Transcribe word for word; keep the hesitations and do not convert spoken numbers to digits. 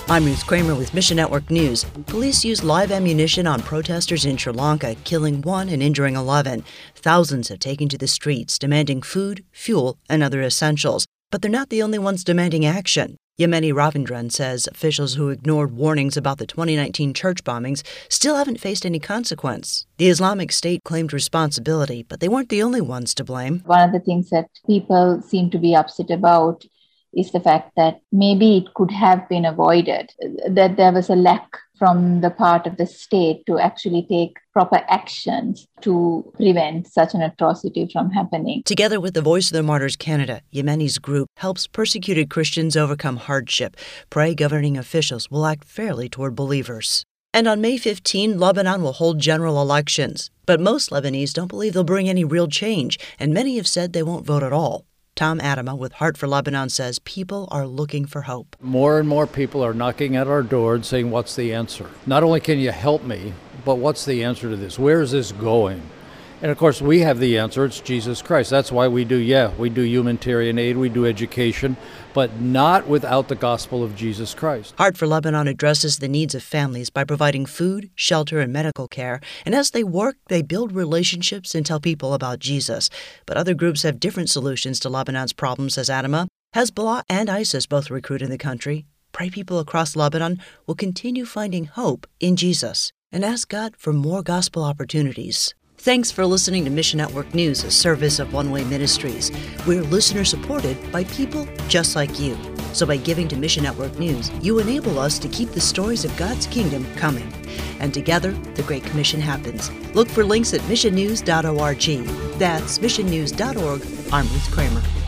I'm Ruth Kramer with Mission Network News. Police used live ammunition on protesters in Sri Lanka, killing one and injuring eleven. Thousands have taken to the streets, demanding food, fuel, and other essentials. But they're not the only ones demanding action. Yemeni Ravindran says officials who ignored warnings about the twenty nineteen church bombings still haven't faced any consequence. The Islamic State claimed responsibility, but they weren't the only ones to blame. One of the things that people seem to be upset about is the fact that maybe it could have been avoided, that there was a lack from the part of the state to actually take proper actions to prevent such an atrocity from happening. Together with the Voice of the Martyrs Canada, Yemeni's group helps persecuted Christians overcome hardship. Pray governing officials will act fairly toward believers. And on May fifteenth, Lebanon will hold general elections. But most Lebanese don't believe they'll bring any real change, and many have said they won't vote at all. Tom Adama with Heart for Lebanon says people are looking for hope. More and more people are knocking at our door and saying, what's the answer? Not only can you help me, but what's the answer to this? Where is this going? And of course, we have the answer. It's Jesus Christ. That's why we do, yeah, we do humanitarian aid, we do education, but not without the gospel of Jesus Christ. Heart for Lebanon addresses the needs of families by providing food, shelter, and medical care. And as they work, they build relationships and tell people about Jesus. But other groups have different solutions to Lebanon's problems, says Adama. Hezbollah and ISIS both recruit in the country. Pray people across Lebanon will continue finding hope in Jesus and ask God for more gospel opportunities. Thanks for listening to Mission Network News, a service of One Way Ministries. We're listener-supported by people just like you. So by giving to Mission Network News, you enable us to keep the stories of God's kingdom coming. And together, the Great Commission happens. Look for links at mission news dot org. That's mission news dot org. I'm Ruth Kramer.